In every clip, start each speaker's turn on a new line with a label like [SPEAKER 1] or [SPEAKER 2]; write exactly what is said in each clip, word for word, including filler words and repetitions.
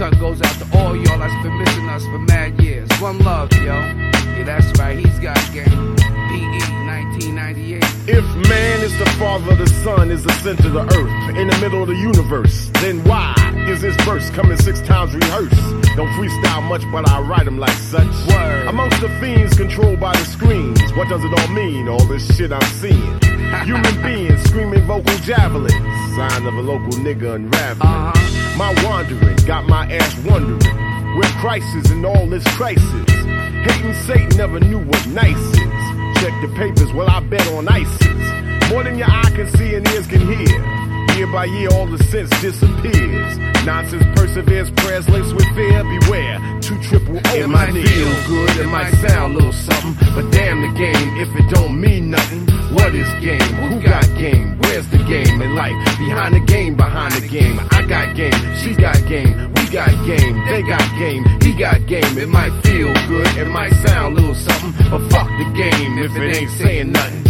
[SPEAKER 1] cut goes out to all y'all that's been missing us for mad years. One love, yo. Yeah, that's right, he's got game. P E nineteen ninety-eight.
[SPEAKER 2] If man is the father, the sun is the center of the earth, in the middle of the universe, then why is this verse coming six times rehearsed? Don't freestyle much, but I write them like such.
[SPEAKER 1] Word.
[SPEAKER 2] Amongst the fiends controlled by the screens, what does it all mean, all this shit I'm seeing? Human beings screaming vocal javelins, sign of a local nigga unraveling.
[SPEAKER 1] Uh-huh.
[SPEAKER 2] My wandering got my ass wondering, where Christ is in all this crisis. Hating Satan never knew what nice is. Check the papers, well I bet on ISIS. More than your eye can see and ears can hear. Year by year all the sense disappears. Nonsense perseveres, prayers laced with fear. Beware, two triple O.
[SPEAKER 1] It might feel good, it might sound a little something, but damn the game if it don't mean nothing. What is game? Who got game? Where's the game in life? Behind the game, behind the game. I got game, she got game, we got game, they got game, he got game. It might feel good, it might sound a little something, but fuck the game if it ain't saying nothing.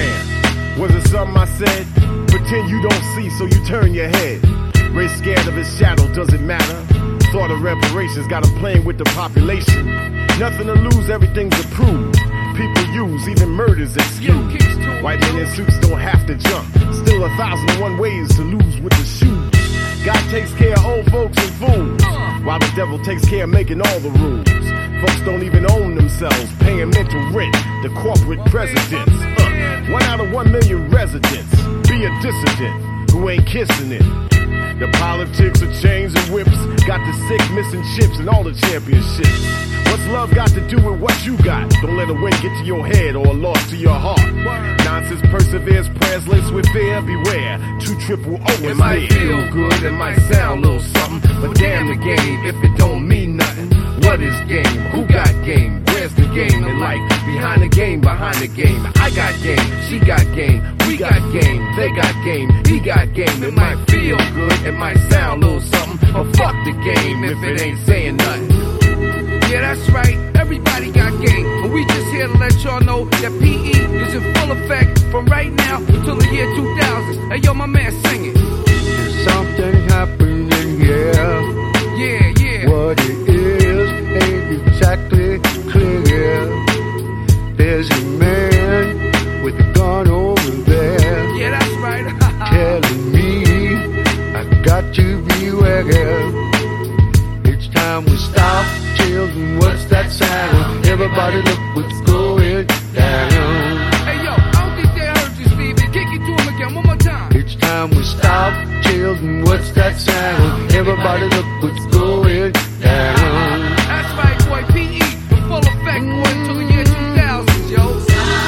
[SPEAKER 2] Damn, was it something I said? Pretend you don't see, so you turn your head. Race scared of his shadow, does it matter? Thought of reparations, got him playing with the population. Nothing to lose, everything to prove. People use, even murders excuse. White men in suits don't have to jump. Still a thousand and one ways to lose with the shoes. God takes care of old folks and fools, while the devil takes care of making all the rules. Folks don't even own themselves, paying mental rent to corporate presidents. Uh, one out of one million residents. Be a dissident who ain't kissing it. The politics of chains and whips got the sick missing chips and all the championships. What's love got to do with what you got? Don't let a win get to your head or a loss to your heart. Nonsense perseveres, prayers laced with fear. Beware, two triple O is
[SPEAKER 1] It might
[SPEAKER 2] near.
[SPEAKER 1] feel good, it might sound a little something, but damn the game if it don't mean nothing. What is game? Who got game? Where's the game in life? Behind the game, behind the game. I got game, she got game, we got game, they got game, he got game. It might feel good, it might sound a little something, but fuck the game if it ain't saying nothing. Yeah, that's right, everybody got game, but we just here to let y'all know that P E is in full effect from right now until the year two thousand. Hey yo, my man, sing it.
[SPEAKER 3] There's something happening here.
[SPEAKER 1] Yeah, yeah.
[SPEAKER 3] What it is ain't exactly clear. There's a man with a gun over there.
[SPEAKER 1] Yeah, that's right.
[SPEAKER 3] Telling me I got to beware. It's time we stop. Children, what's that sound? Everybody look what's going down.
[SPEAKER 1] Hey yo, I don't think they heard you, Stevie. Kick it to him again, one more time.
[SPEAKER 3] It's time we stop. Children, what's that sound? Everybody look what's going down.
[SPEAKER 1] That's right, boy. P E in full effect, boy, until the year two thousand, yo.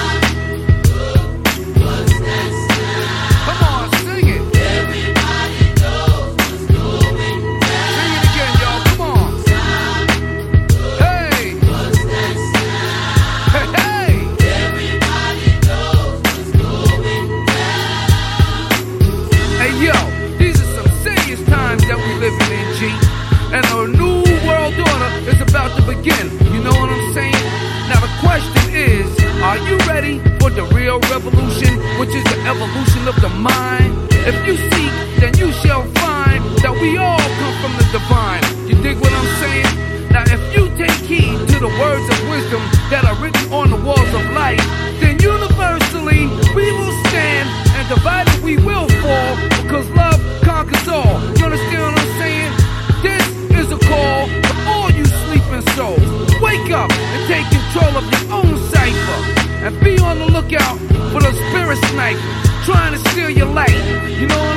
[SPEAKER 1] Come on, sing it.
[SPEAKER 4] Everybody knows what's going down.
[SPEAKER 1] Sing it again, y'all. Come on. Hey.
[SPEAKER 4] What's that sound?
[SPEAKER 1] Hey, hey.
[SPEAKER 4] Everybody knows what's going down.
[SPEAKER 1] Hey, yo. These are some serious times that we living in, G. And a new world order is about to begin. You know what I'm saying? Now the question is, are you ready for the real revolution, which is the evolution of the mind? If you seek, then you shall find that we all come from the divine. You dig what I'm saying? Now if you take heed to the words of wisdom that are written on the walls of life, then universally we will stand, and divided we will fall, because love conquers all. You understand what I'm saying? This is a call to all you sleeping souls. Wake up and take control of your own cipher, and be on the lookout for the spirit snipers trying to steal your light. You know what